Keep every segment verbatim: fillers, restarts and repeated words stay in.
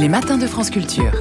Les matins de France Culture.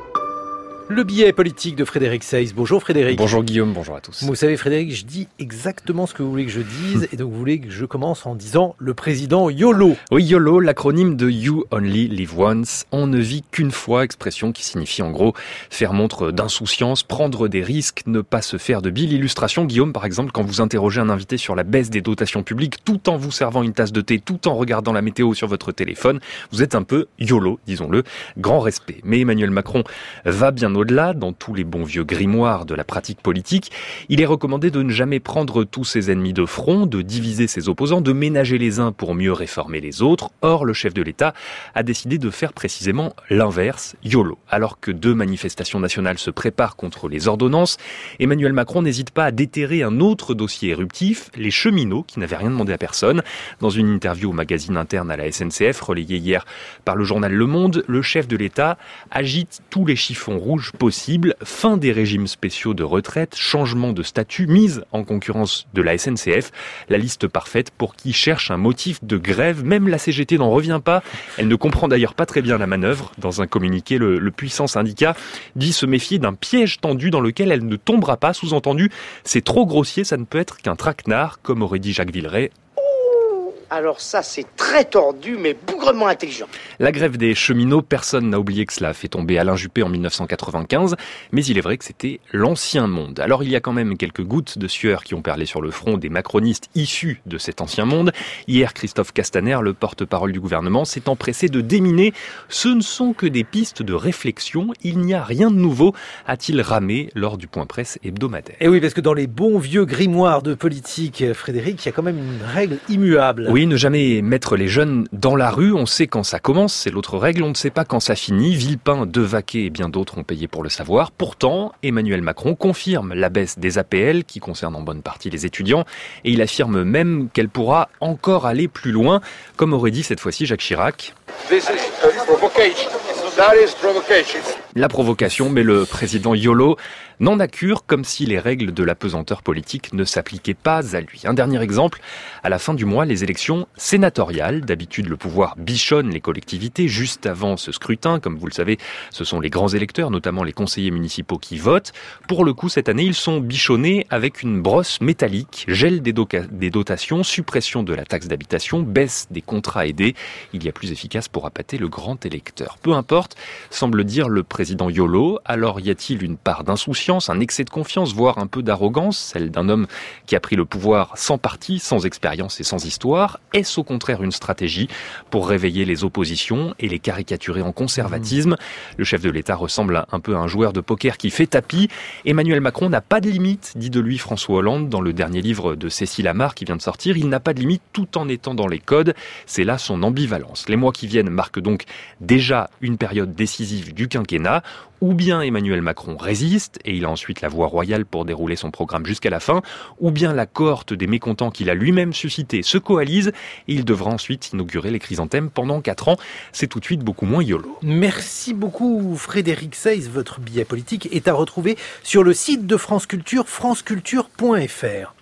Le billet politique de Frédéric Seyss. Bonjour Frédéric. Bonjour Guillaume, bonjour à tous. Vous savez Frédéric, je dis exactement ce que vous voulez que je dise et donc vous voulez que je commence en disant le président YOLO. Oui, YOLO, l'acronyme de You Only Live Once. On ne vit qu'une fois, expression qui signifie en gros faire montre d'insouciance, prendre des risques, ne pas se faire de bile. Illustration, Guillaume, par exemple, quand vous interrogez un invité sur la baisse des dotations publiques tout en vous servant une tasse de thé, tout en regardant la météo sur votre téléphone, vous êtes un peu YOLO, disons-le. Grand respect. Mais Emmanuel Macron va bien au-delà, dans tous les bons vieux grimoires de la pratique politique. Il est recommandé de ne jamais prendre tous ses ennemis de front, de diviser ses opposants, de ménager les uns pour mieux réformer les autres. Or, le chef de l'État a décidé de faire précisément l'inverse, YOLO. Alors que deux manifestations nationales se préparent contre les ordonnances, Emmanuel Macron n'hésite pas à déterrer un autre dossier éruptif, les cheminots, qui n'avaient rien demandé à personne. Dans une interview au magazine interne à la S N C F, relayée hier par le journal Le Monde, le chef de l'État agite tous les chiffons rouges possibles. Fin des régimes spéciaux de retraite, changement de statut, mise en concurrence de la S N C F. La liste parfaite pour qui cherche un motif de grève. Même la C G T n'en revient pas. Elle ne comprend d'ailleurs pas très bien la manœuvre. Dans un communiqué, le, le puissant syndicat dit se méfier d'un piège tendu dans lequel elle ne tombera pas. Sous-entendu, c'est trop grossier, ça ne peut être qu'un traquenard, comme aurait dit Jacques Villeray. Alors ça, c'est très tordu, mais bougrement intelligent. La grève des cheminots, personne n'a oublié que cela a fait tomber Alain Juppé en dix-neuf cent quatre-vingt-quinze, mais il est vrai que c'était l'ancien monde. Alors il y a quand même quelques gouttes de sueur qui ont perlé sur le front des macronistes issus de cet ancien monde. Hier, Christophe Castaner, le porte-parole du gouvernement, s'est empressé de déminer. Ce ne sont que des pistes de réflexion, il n'y a rien de nouveau, a-t-il ramé lors du point presse hebdomadaire. Et oui, parce que dans les bons vieux grimoires de politique, Frédéric, il y a quand même une règle immuable. Oui, ne jamais mettre les jeunes dans la rue. On sait quand ça commence, c'est l'autre règle. On ne sait pas quand ça finit. Villepin, Devaquet et bien d'autres ont payé pour le savoir. Pourtant, Emmanuel Macron confirme la baisse des A P L, qui concerne en bonne partie les étudiants. Et il affirme même qu'elle pourra encore aller plus loin, comme aurait dit cette fois-ci Jacques Chirac. This is a provocation. That is provocation. La provocation, mais le président YOLO n'en a cure, comme si les règles de la pesanteur politique ne s'appliquaient pas à lui. Un dernier exemple, à la fin du mois, les élections sénatoriales. D'habitude, le pouvoir bichonne les collectivités juste avant ce scrutin. Comme vous le savez, ce sont les grands électeurs, notamment les conseillers municipaux, qui votent. Pour le coup, cette année, ils sont bichonnés avec une brosse métallique. Gel des, doca- des dotations, suppression de la taxe d'habitation, baisse des contrats aidés. Il y a plus efficace pour appâter le grand électeur. Peu importe, semble dire le président YOLO. Alors y a-t-il une part d'insouciance, un excès de confiance, voire un peu d'arrogance, celle d'un homme qui a pris le pouvoir sans parti, sans expérience et sans histoire? Est-ce au contraire une stratégie pour réveiller les oppositions et les caricaturer en conservatisme? Le chef de l'État ressemble un peu à un joueur de poker qui fait tapis. Emmanuel Macron n'a pas de limite, dit de lui François Hollande dans le dernier livre de Cécile Amar qui vient de sortir. Il n'a pas de limite tout en étant dans les codes. C'est là son ambivalence. Les mois qui viennent marquent donc déjà une période décisive du quinquennat. Ou bien Emmanuel Macron résiste et il a ensuite la voie royale pour dérouler son programme jusqu'à la fin, ou bien la cohorte des mécontents qu'il a lui-même suscité se coalise et il devra ensuite inaugurer les chrysanthèmes pendant quatre ans. C'est tout de suite beaucoup moins YOLO. Merci beaucoup Frédéric Seyss. Votre billet politique est à retrouver sur le site de France Culture, franceculture point f r.